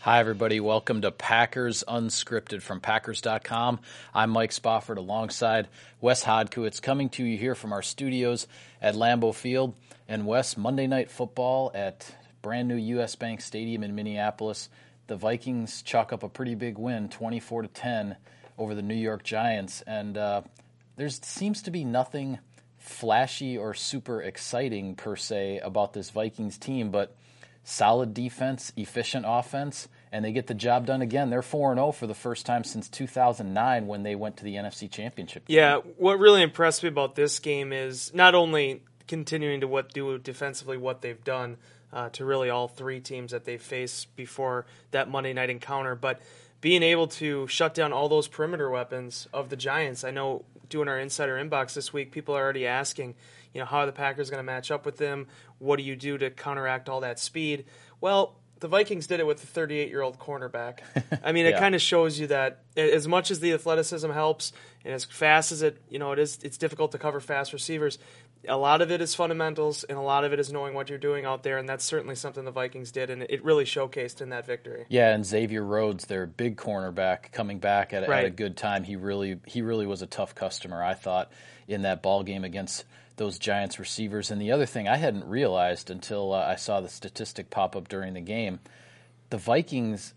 Hi, everybody. Welcome to Packers Unscripted from Packers.com. I'm Mike Spofford alongside Wes Hodkiewicz, coming to you here from our studios at Lambeau Field. And Wes, Monday Night Football at brand new U.S. Bank Stadium in Minneapolis. The Vikings chalk up a pretty big win, 24-10 over the New York Giants. And there seems to be nothing flashy or super exciting, per se, about this Vikings team, but solid defense, efficient offense, and they get the job done again. They're 4-0 for the first time since 2009 when they went to the NFC Championship game. Yeah, what really impressed me about this game is not only continuing to do defensively what they've done to really all three teams that they faced before that Monday night encounter, but being able to shut down all those perimeter weapons of the Giants. I know doing our Insider Inbox this week, people are already asking, how are the Packers going to match up with them? What do you do to counteract all that speed? Well, the Vikings did it with the 38-year-old cornerback. I mean, it kind of shows you that as much as the athleticism helps and as fast as it's difficult to cover fast receivers, a lot of it is fundamentals and a lot of it is knowing what you're doing out there, and that's certainly something the Vikings did, and it really showcased in that victory. Yeah, and Xavier Rhodes, their big cornerback, coming back at a good time. He really was a tough customer, I thought, in that ball game against those Giants receivers. And the other thing I hadn't realized until I saw the statistic pop up during the game, the Vikings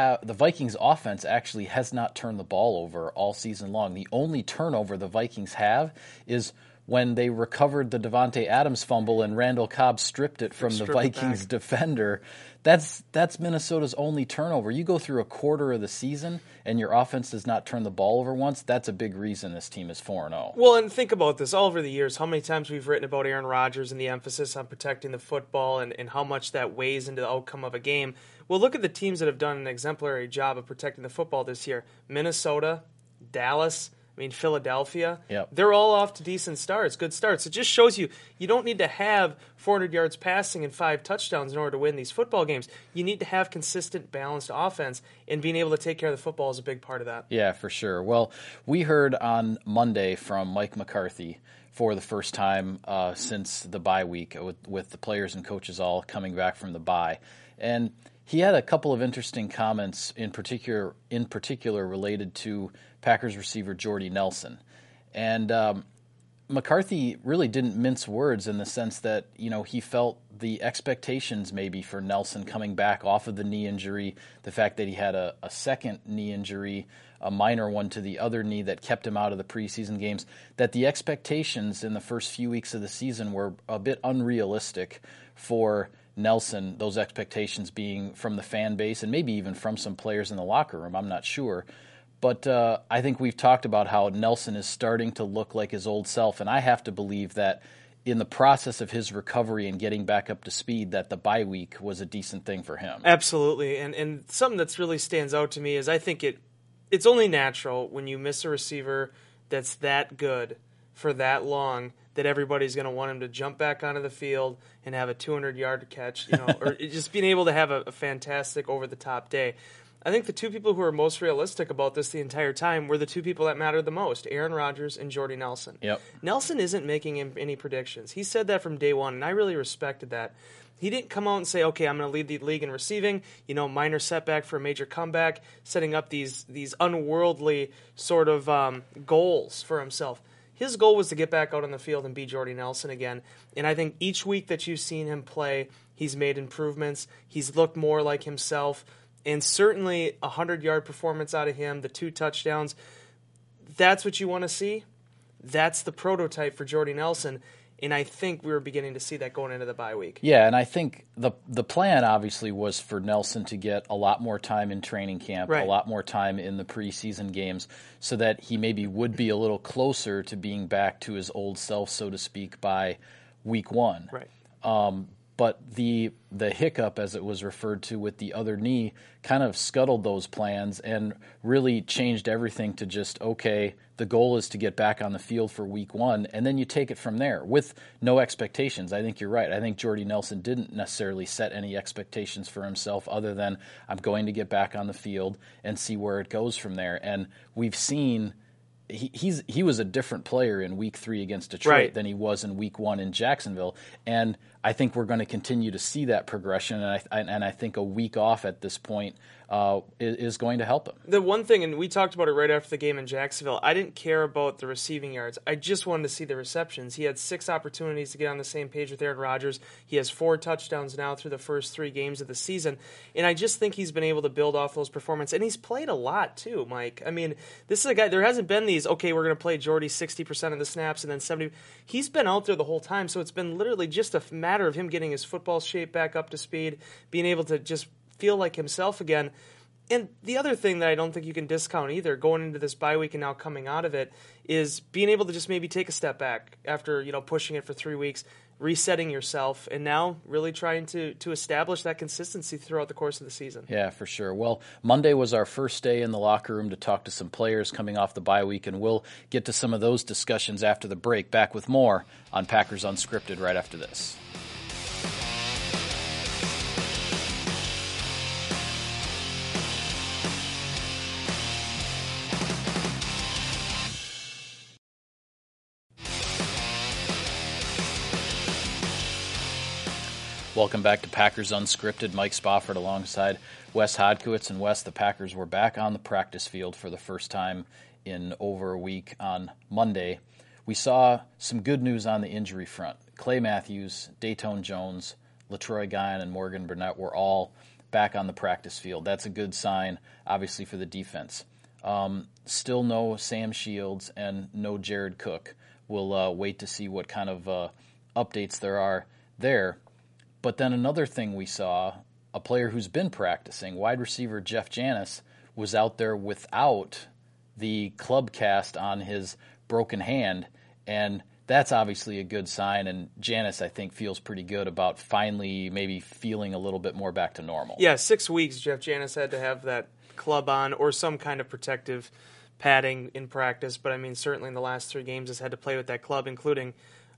offense actually has not turned the ball over all season long. The only turnover the Vikings have is when they recovered the Devontae Adams fumble and Randall Cobb stripped it from the Vikings defender. That's Minnesota's only turnover. You go through a quarter of the season and your offense does not turn the ball over once, that's a big reason this team is 4-0. Well, and think about this. All over the years, how many times we've written about Aaron Rodgers and the emphasis on protecting the football and how much that weighs into the outcome of a game. Well, look at the teams that have done an exemplary job of protecting the football this year. Minnesota, Dallas, Philadelphia, They're all off to decent starts, good starts. It just shows you don't need to have 400 yards passing and 5 touchdowns in order to win these football games. You need to have consistent, balanced offense, and being able to take care of the football is a big part of that. Yeah, for sure. Well, we heard on Monday from Mike McCarthy for the first time since the bye week, with the players and coaches all coming back from the bye. And he had a couple of interesting comments, in particular related to Packers receiver Jordy Nelson. And McCarthy really didn't mince words in the sense that, he felt the expectations maybe for Nelson coming back off of the knee injury, the fact that he had a second knee injury, a minor one to the other knee that kept him out of the preseason games, that the expectations in the first few weeks of the season were a bit unrealistic for Nelson, those expectations being from the fan base and maybe even from some players in the locker room, I'm not sure. But I think we've talked about how Nelson is starting to look like his old self, and I have to believe that in the process of his recovery and getting back up to speed, that the bye week was a decent thing for him. Absolutely, and something that's really stands out to me is I think it's only natural when you miss a receiver that's that good for that long that everybody's going to want him to jump back onto the field and have a 200-yard catch, or just being able to have a fantastic over-the-top day. I think the two people who were most realistic about this the entire time were the two people that mattered the most, Aaron Rodgers and Jordy Nelson. Yep. Nelson isn't making any predictions. He said that from day one, and I really respected that. He didn't come out and say, okay, I'm going to lead the league in receiving, minor setback for a major comeback, setting up these unworldly sort of goals for himself. His goal was to get back out on the field and be Jordy Nelson again. And I think each week that you've seen him play, he's made improvements. He's looked more like himself. And certainly a 100-yard performance out of him, the 2 touchdowns, that's what you want to see. That's the prototype for Jordy Nelson. And I think we were beginning to see that going into the bye week. Yeah, and I think the plan obviously was for Nelson to get a lot more time in training camp, a lot more time in the preseason games, so that he maybe would be a little closer to being back to his old self, so to speak, by week 1. Right. But the hiccup, as it was referred to with the other knee, kind of scuttled those plans and really changed everything to just, okay, the goal is to get back on the field for week 1, and then you take it from there with no expectations. I think you're right. I think Jordy Nelson didn't necessarily set any expectations for himself other than I'm going to get back on the field and see where it goes from there. And we've seen he was a different player in week 3 against Detroit than he was in week 1 in Jacksonville. And I think we're going to continue to see that progression, and I think a week off at this point is going to help him. The one thing, and we talked about it right after the game in Jacksonville, I didn't care about the receiving yards. I just wanted to see the receptions. He had 6 opportunities to get on the same page with Aaron Rodgers. He has 4 touchdowns now through the first 3 games of the season, and I just think he's been able to build off those performances. And he's played a lot too, Mike. I mean, this is a guy, there hasn't been these, okay, we're going to play Jordy 60% of the snaps and then 70%. He's been out there the whole time, so it's been literally just a matter of him getting his football shape back up to speed, being able to just feel like himself again. And the other thing that I don't think you can discount either, going into this bye week and now coming out of it, is being able to just maybe take a step back after pushing it for 3 weeks, resetting yourself, and now really trying to establish that consistency throughout the course of the season. Yeah, for sure. Well, Monday was our first day in the locker room to talk to some players coming off the bye week, and we'll get to some of those discussions after the break. Back with more on Packers Unscripted right after this. Welcome back to Packers Unscripted. Mike Spofford alongside Wes Hodkiewicz. And Wes, the Packers were back on the practice field for the first time in over a week on Monday. We saw some good news on the injury front. Clay Matthews, Dayton Jones, LaTroy Guion, and Morgan Burnett were all back on the practice field. That's a good sign, obviously, for the defense. Still no Sam Shields and no Jared Cook. We'll wait to see what kind of updates there are there. But then another thing we saw, a player who's been practicing, wide receiver Jeff Janis, was out there without the club cast on his broken hand, and that's obviously a good sign, and Janis, I think, feels pretty good about finally maybe feeling a little bit more back to normal. Yeah, 6 weeks Jeff Janis had to have that club on or some kind of protective padding in practice, but I mean, certainly in the last 3 games has had to play with that club, including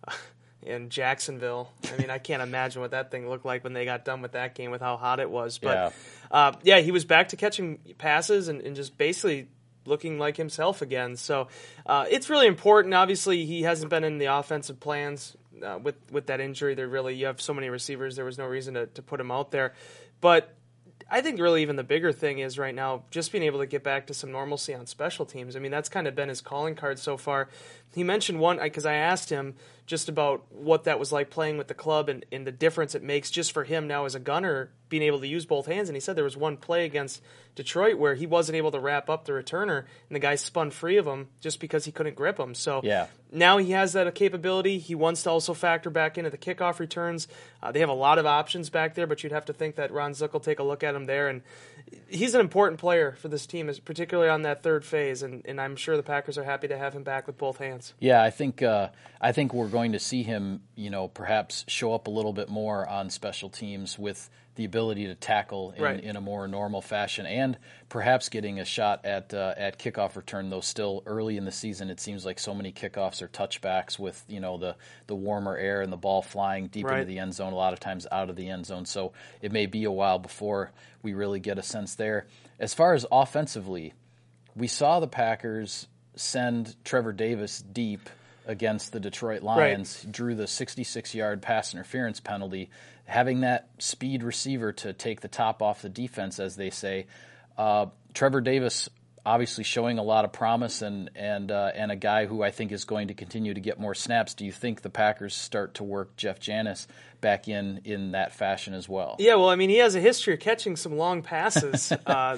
in Jacksonville. I mean, I can't imagine what that thing looked like when they got done with that game with how hot it was. But, yeah, he was back to catching passes and just basically looking like himself again. So it's really important. Obviously, he hasn't been in the offensive plans with that injury. You have so many receivers, there was no reason to put him out there. But I think really even the bigger thing is right now just being able to get back to some normalcy on special teams. I mean, that's kind of been his calling card so far. He mentioned one, because I asked him just about what that was like playing with the club and the difference it makes just for him now as a gunner being able to use both hands. And he said there was one play against Detroit where he wasn't able to wrap up the returner and the guy spun free of him just because he couldn't grip him. So now he has that capability. He wants to also factor back into the kickoff returns. They have a lot of options back there, but you'd have to think that Ron Zook will take a look at him there. And he's an important player for this team, particularly on that third phase. And I'm sure the Packers are happy to have him back with both hands. Yeah, I think we're going to see him, perhaps show up a little bit more on special teams with the ability to tackle in a more normal fashion, and perhaps getting a shot at kickoff return. Though still early in the season, it seems like so many kickoffs are touchbacks with the warmer air and the ball flying deep into the end zone. A lot of times out of the end zone, so it may be a while before we really get a sense there. As far as offensively, we saw the Packers send Trevor Davis deep against the Detroit Lions, drew the 66-yard pass interference penalty. Having that speed receiver to take the top off the defense, as they say, Trevor Davis obviously showing a lot of promise and a guy who I think is going to continue to get more snaps. Do you think the Packers start to work Jeff Janis back in that fashion as well? Yeah, well, I mean, he has a history of catching some long passes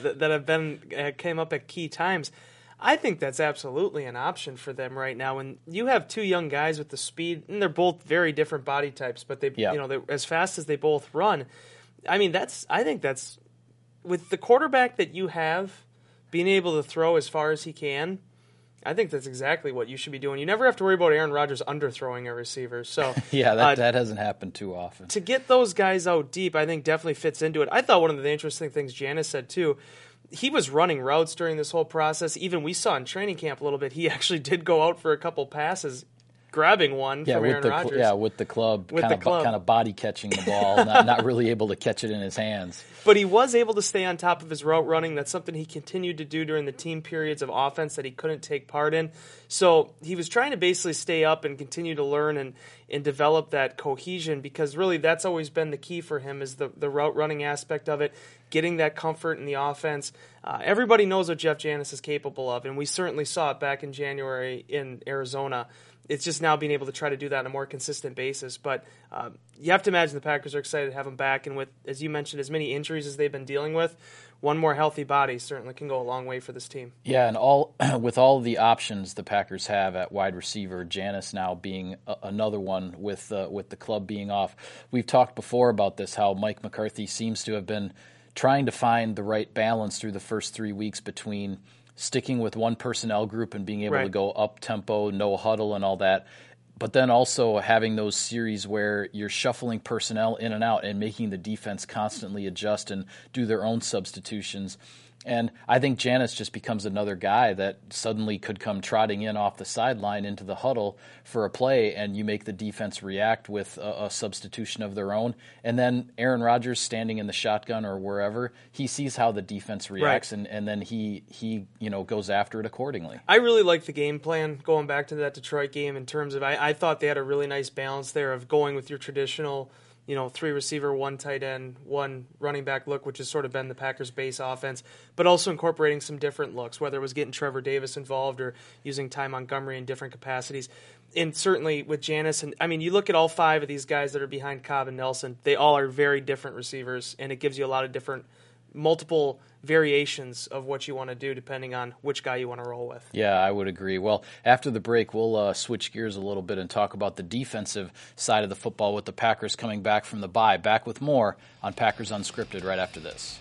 that came up at key times. I think that's absolutely an option for them right now. And you have 2 young guys with the speed, and they're both very different body types, but they're as fast as they both run. I mean, I think that's with the quarterback that you have being able to throw as far as he can. I think that's exactly what you should be doing. You never have to worry about Aaron Rodgers underthrowing a receiver. So that hasn't happened too often. To get those guys out deep, I think definitely fits into it. I thought one of the interesting things Janis said too, he was running routes during this whole process. Even we saw in training camp a little bit, he actually did go out for a couple passes grabbing one from Aaron Rodgers. With the club, kind of body catching the ball, not really able to catch it in his hands. But he was able to stay on top of his route running. That's something he continued to do during the team periods of offense that he couldn't take part in. So he was trying to basically stay up and continue to learn and develop that cohesion, because really that's always been the key for him, is the route running aspect of it, getting that comfort in the offense. Everybody knows what Jeff Janis is capable of, and we certainly saw it back in January in Arizona. It's just now being able to try to do that on a more consistent basis. But you have to imagine the Packers are excited to have him back. And with, as you mentioned, as many injuries as they've been dealing with, one more healthy body certainly can go a long way for this team. Yeah, and with all the options the Packers have at wide receiver, Janis now being another one with the club being off. We've talked before about this, how Mike McCarthy seems to have been trying to find the right balance through the first 3 weeks between sticking with one personnel group and being able to go up tempo, no huddle and all that, but then also having those series where you're shuffling personnel in and out and making the defense constantly adjust and do their own substitutions. And I think Janis just becomes another guy that suddenly could come trotting in off the sideline into the huddle for a play, and you make the defense react with a substitution of their own. And then Aaron Rodgers standing in the shotgun or wherever, he sees how the defense reacts, and then he goes after it accordingly. I really like the game plan, going back to that Detroit game, in terms of I thought they had a really nice balance there of going with your traditional 3 receiver, 1 tight end, 1 running back look, which has sort of been the Packers' base offense, but also incorporating some different looks, whether it was getting Trevor Davis involved or using Ty Montgomery in different capacities. And certainly with Janis, and I mean, you look at all 5 of these guys that are behind Cobb and Nelson, they all are very different receivers, and it gives you a lot of different, multiple variations of what you want to do depending on which guy you want to roll with. Yeah, I would agree. Well, after the break, we'll switch gears a little bit and talk about the defensive side of the football with the Packers coming back from the bye. Back with more on Packers Unscripted right after this.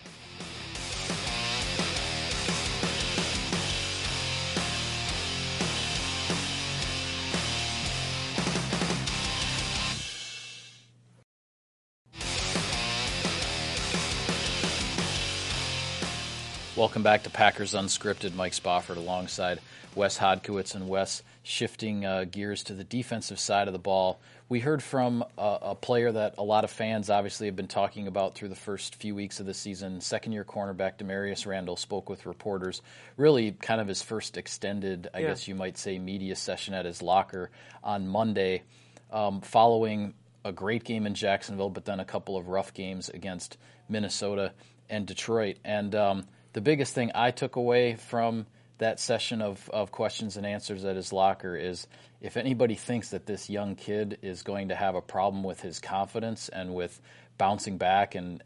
Welcome back to Packers Unscripted. Mike Spofford alongside Wes Hodkiewicz, and Wes shifting gears to the defensive side of the ball. We heard from a player that a lot of fans obviously have been talking about through the first few weeks of the season. Second-year cornerback Demarius Randall spoke with reporters, really kind of his first extended, I guess you might say, media session at his locker on Monday, following a great game in Jacksonville, but then a couple of rough games against Minnesota and Detroit. And the biggest thing I took away from that session of questions and answers at his locker is, if anybody thinks that this young kid is going to have a problem with his confidence and with bouncing back and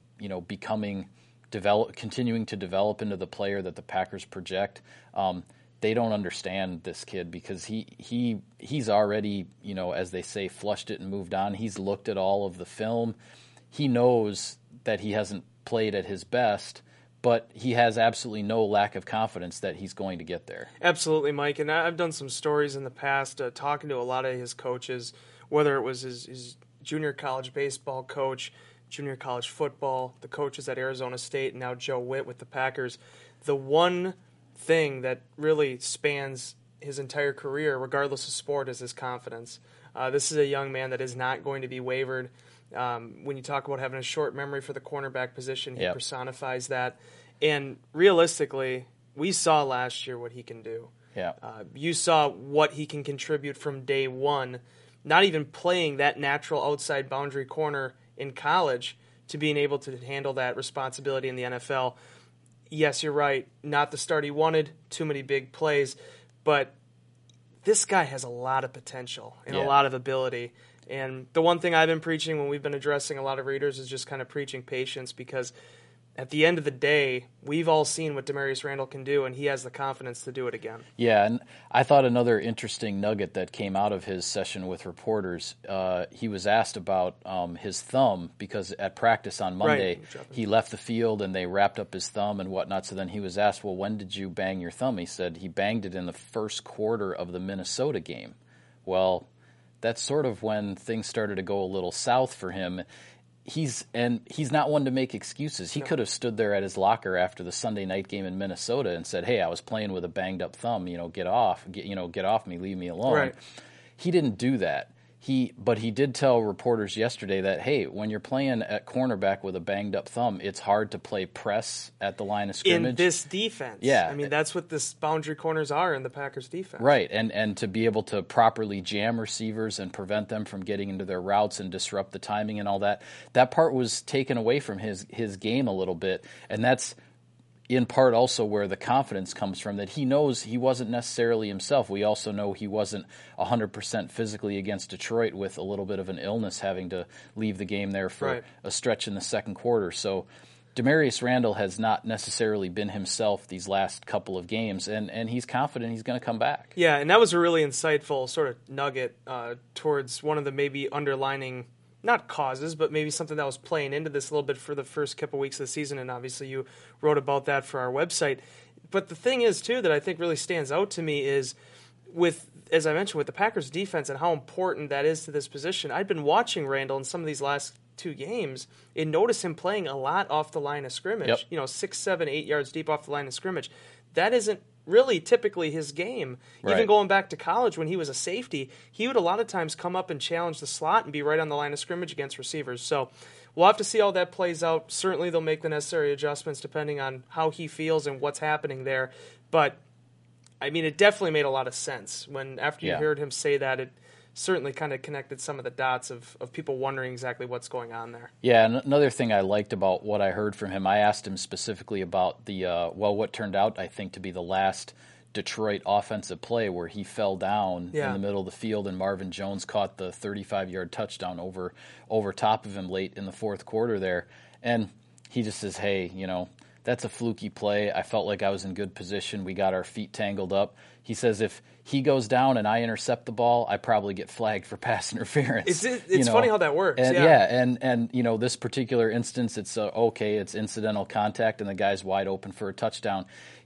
continuing to develop into the player that the Packers project, they don't understand this kid, because he's already, as they say, flushed it and moved on. He's looked at all of the film. He knows that he hasn't played at his best, but he has absolutely no lack of confidence that he's going to get there. Absolutely, Mike. And I've done some stories in the past talking to a lot of his coaches, whether it was his junior college baseball coach, junior college football, the coaches at Arizona State, and now Joe Witt with the Packers. The one thing that really spans his entire career, regardless of sport, is his confidence. This is a young man that is not going to be wavered. When you talk about having a short memory for the cornerback position, he personifies that. And realistically, we saw last year what he can do. Yeah. You saw what he can contribute from day one, not even playing that natural outside boundary corner in college, to being able to handle that responsibility in the NFL. Yes, you're right, not the start he wanted, too many big plays, but this guy has a lot of potential and a lot of ability. And the one thing I've been preaching when we've been addressing a lot of readers is just kind of preaching patience, because at the end of the day, we've all seen what Demarius Randall can do, and he has the confidence to do it again. Yeah, and I thought another interesting nugget that came out of his session with reporters, he was asked about his thumb, because at practice on Monday, he left the field and they wrapped up his thumb and whatnot. So then he was asked, well, when did you bang your thumb? He said he banged it in the first quarter of the Minnesota game. Well, that's sort of when things started to go a little south for him. He's not one to make excuses. He could have stood there at his locker after the Sunday night game in Minnesota and said, "Hey, I was playing with a banged up thumb. Get off me, leave me alone." Right. he didn't do that. But he did tell reporters yesterday that, hey, when you're playing at cornerback with a banged up thumb, it's hard to play press at the line of scrimmage. In this defense. Yeah. I mean, that's what the boundary corners are in the Packers defense. Right, and to be able to properly jam receivers and prevent them from getting into their routes and disrupt the timing and all that, that part was taken away from his game a little bit, and that's in part also where the confidence comes from, that he knows he wasn't necessarily himself. We also know he wasn't 100% physically against Detroit with a little bit of an illness, having to leave the game there for a stretch in the second quarter. So Demarius Randall has not necessarily been himself these last couple of games, and he's confident he's going to come back. Yeah, and that was a really insightful sort of nugget towards one of the maybe underlining, not causes, but maybe something that was playing into this a little bit for the first couple weeks of the season, and obviously you wrote about that for our website. But the thing is, too, that I think really stands out to me is with, as I mentioned, with the Packers defense and how important that is to this position. I've been watching Randall in some of these last 2 games and notice him playing a lot off the line of scrimmage, 6, 7, 8 yards deep off the line of scrimmage. That isn't really typically his game. Right. Even going back to college when he was a safety, he would a lot of times come up and challenge the slot and be right on the line of scrimmage against receivers. So we'll have to see how that plays out. Certainly they'll make the necessary adjustments depending on how he feels and what's happening there. But, I mean, it definitely made a lot of sense. When after you heard him say that, it certainly kind of connected some of the dots of people wondering exactly what's going on there. Yeah, and another thing I liked about what I heard from him, I asked him specifically about the, what turned out, I think, to be the last Detroit offensive play where he fell down in the middle of the field and Marvin Jones caught the 35-yard touchdown over top of him late in the fourth quarter there. And he just says, hey, that's a fluky play. I felt like I was in good position. We got our feet tangled up. He says if he goes down and I intercept the ball, I probably get flagged for pass interference. It's funny how that works. And, and this particular instance, it's it's incidental contact and the guy's wide open for a touchdown.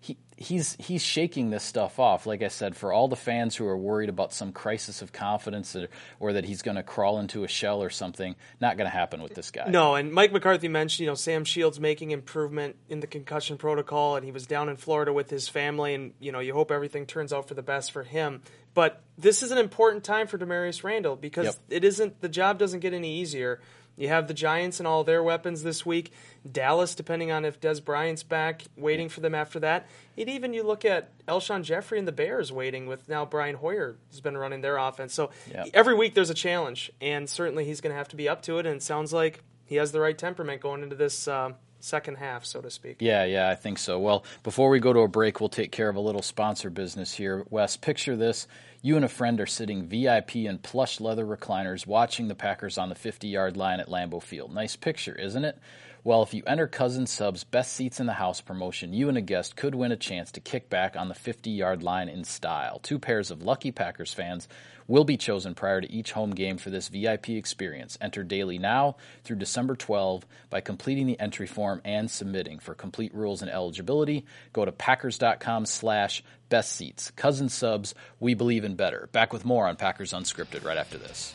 He's shaking this stuff off. Like I said, for all the fans who are worried about some crisis of confidence or that he's going to crawl into a shell or something, not going to happen with this guy. No, and Mike McCarthy mentioned, Sam Shields making improvement in the concussion protocol, and he was down in Florida with his family, and, you hope everything turns out for the best for him. But this is an important time for Demarius Randall because the job doesn't get any easier. You have the Giants and all their weapons this week. Dallas, depending on if Des Bryant's back, waiting for them after that. And even you look at Elshon Jeffrey and the Bears waiting with now Brian Hoyer has been running their offense. So every week there's a challenge, and certainly he's going to have to be up to it, and it sounds like he has the right temperament going into this second half, so to speak. Yeah, I think so. Well, before we go to a break, we'll take care of a little sponsor business here. Wes, picture this. You and a friend are sitting VIP in plush leather recliners watching the Packers on the 50-yard line at Lambeau Field. Nice picture, isn't it? Well, if you enter Cousin Sub's Best Seats in the House promotion, you and a guest could win a chance to kick back on the 50-yard line in style. 2 pairs of lucky Packers fans will be chosen prior to each home game for this VIP experience. Enter daily now through December 12 by completing the entry form and submitting. For complete rules and eligibility, go to packers.com/bestseats. Cousin Subs, we believe in better. Back with more on Packers Unscripted right after this.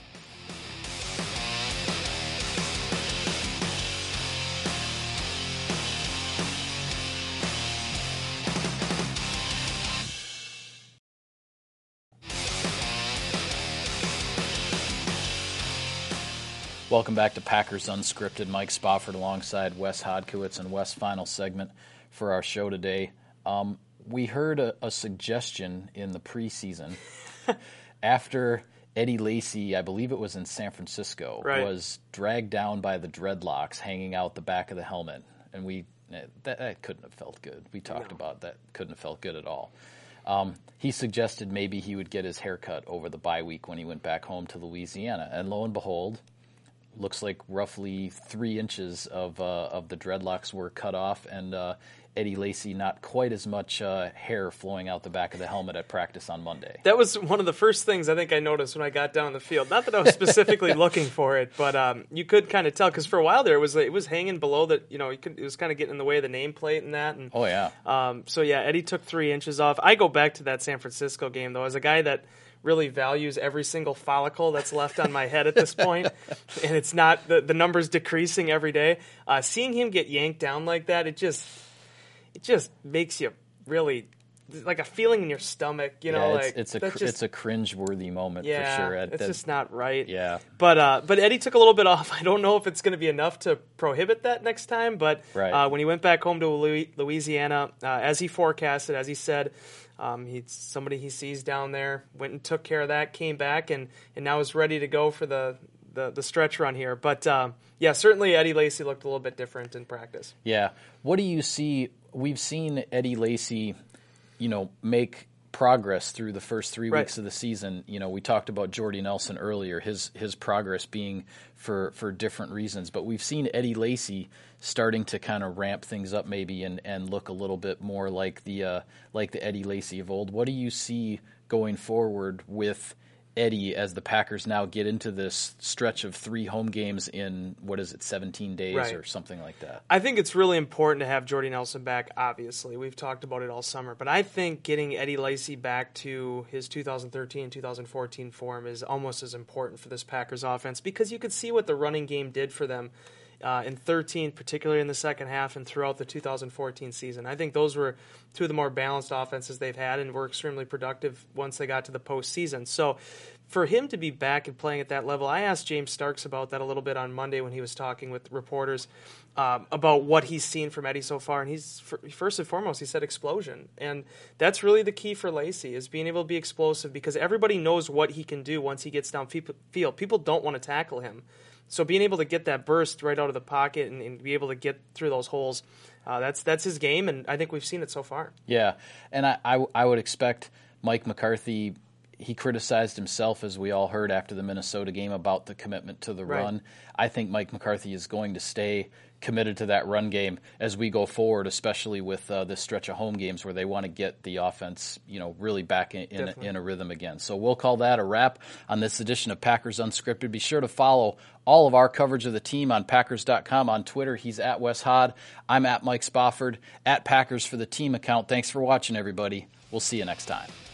Welcome back to Packers Unscripted. Mike Spofford alongside Wes Hodkiewicz, and Wes' final segment for our show today. We heard a suggestion in the preseason after Eddie Lacy, I believe it was in San Francisco, was dragged down by the dreadlocks hanging out the back of the helmet. And that couldn't have felt good. We talked about that. Couldn't have felt good at all. He suggested maybe he would get his haircut over the bye week when he went back home to Louisiana. And lo and behold, looks like roughly 3 inches of the dreadlocks were cut off, and Eddie Lacy not quite as much hair flowing out the back of the helmet at practice on Monday. That was one of the first things I think I noticed when I got down the field. Not that I was specifically looking for it, but you could kind of tell because for a while there it was hanging below that. It was kind of getting in the way of the nameplate and that. And, so Eddie took 3 inches off. I go back to that San Francisco game though as a guy that really values every single follicle that's left on my head at this point, and it's not the number's decreasing every day. Seeing him get yanked down like that, it just makes you really like a feeling in your stomach, you know, like it's a cringe-worthy moment for sure. It's just not right. Yeah. But Eddie took a little bit off. I don't know if it's going to be enough to prohibit that next time, but when he went back home to Louisiana, as he forecasted, as he said, somebody he sees down there, went and took care of that, came back, and now is ready to go for the stretch run here. But certainly Eddie Lacy looked a little bit different in practice. Yeah. What do you see? We've seen Eddie Lacy, make progress through the first 3 weeks of the season. We talked about Jordy Nelson earlier, his progress being for different reasons, but we've seen Eddie Lacy starting to kind of ramp things up maybe and look a little bit more like the Eddie Lacy of old. What do you see going forward with Eddie as the Packers now get into this stretch of 3 home games in, 17 days or something like that? I think it's really important to have Jordy Nelson back, obviously. We've talked about it all summer. But I think getting Eddie Lacy back to his 2013-2014 form is almost as important for this Packers offense, because you could see what the running game did for them in 13, particularly in the second half and throughout the 2014 season. I think those were two of the more balanced offenses they've had and were extremely productive once they got to the postseason. So for him to be back and playing at that level, I asked James Starks about that a little bit on Monday when he was talking with reporters about what he's seen from Eddie so far. And he's, first and foremost, he said explosion. And that's really the key for Lacy, is being able to be explosive, because everybody knows what he can do once he gets downfield. People don't want to tackle him. So being able to get that burst right out of the pocket and be able to get through those holes, that's his game, and I think we've seen it so far. Yeah, and I would expect Mike McCarthy, he criticized himself, as we all heard after the Minnesota game, about the commitment to the run. I think Mike McCarthy is going to stay committed to that run game as we go forward, especially with this stretch of home games where they want to get the offense, really back in a rhythm again. So we'll call that a wrap on this edition of Packers Unscripted. Be sure to follow all of our coverage of the team on Packers.com. On Twitter, he's at Wes Hod. I'm at Mike Spofford, at Packers for the Team account. Thanks for watching, everybody. We'll see you next time.